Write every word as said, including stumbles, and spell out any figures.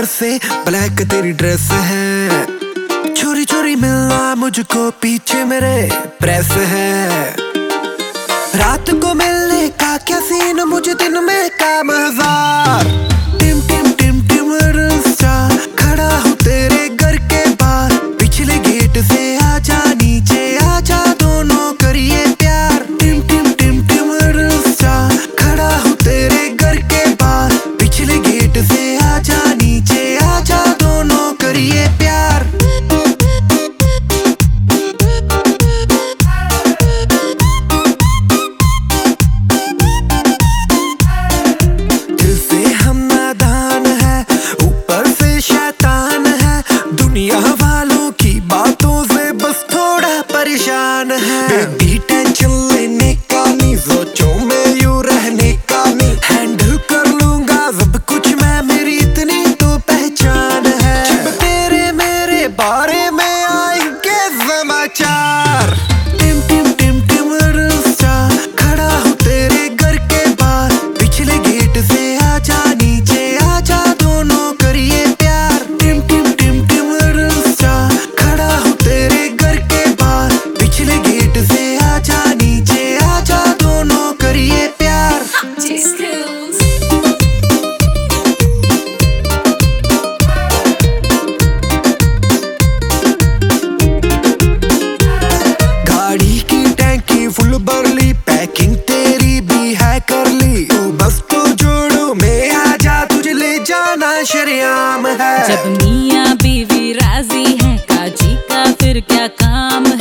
ऊपर से ब्लैक तेरी ड्रेस है, चोरी चोरी मिलना मुझको पीछे मेरे प्रेस है। रात को मिलने का क्या सीन, मुझे दिन में काम हजार। टिम टिम टिम टिम रिश्ता खड़ा हूँ तेरे घर के बाहर, पिछले गेट से आजा नीचे आजा दोनों करिए प्यार। टिम टिम टिम टिम रिश्ता खड़ा हूँ तेरे घर के बाहर, पिछले गेट से आजा नीचे आजा दोनों करिए प्यार। दुनिया वालों की बातों से बस थोड़ा परेशान है, बेबी टेंशन लेने का नहीं, सोचो मैं यूं रहने का नहीं, हैंडल कर लूंगा सब कुछ मैं, मेरी इतनी तो पहचान है। जब तेरे मेरे बारे में आएंगे समाचार, टिम टिम टिम टिम रिश्ता खड़ा हूँ तेरे घर के बाहर, पिछले गेट से आजा नीचे आजा दोनों करिए प्यार। टिम टिम टिम टिम खड़ा हूँ तेरे घर के बाहर, पिछले गेट से आजा नीचे आजा दोनों करिए प्यार। गाड़ी की टैंकी फुल भर ली, पैकिंग तेरी भी है कर ली, तू बस तो जोड़ो में आजा, तुझे ले जाना शरेआम है। जब मियाँ बीवी राजी है, काजी का फिर क्या काम है।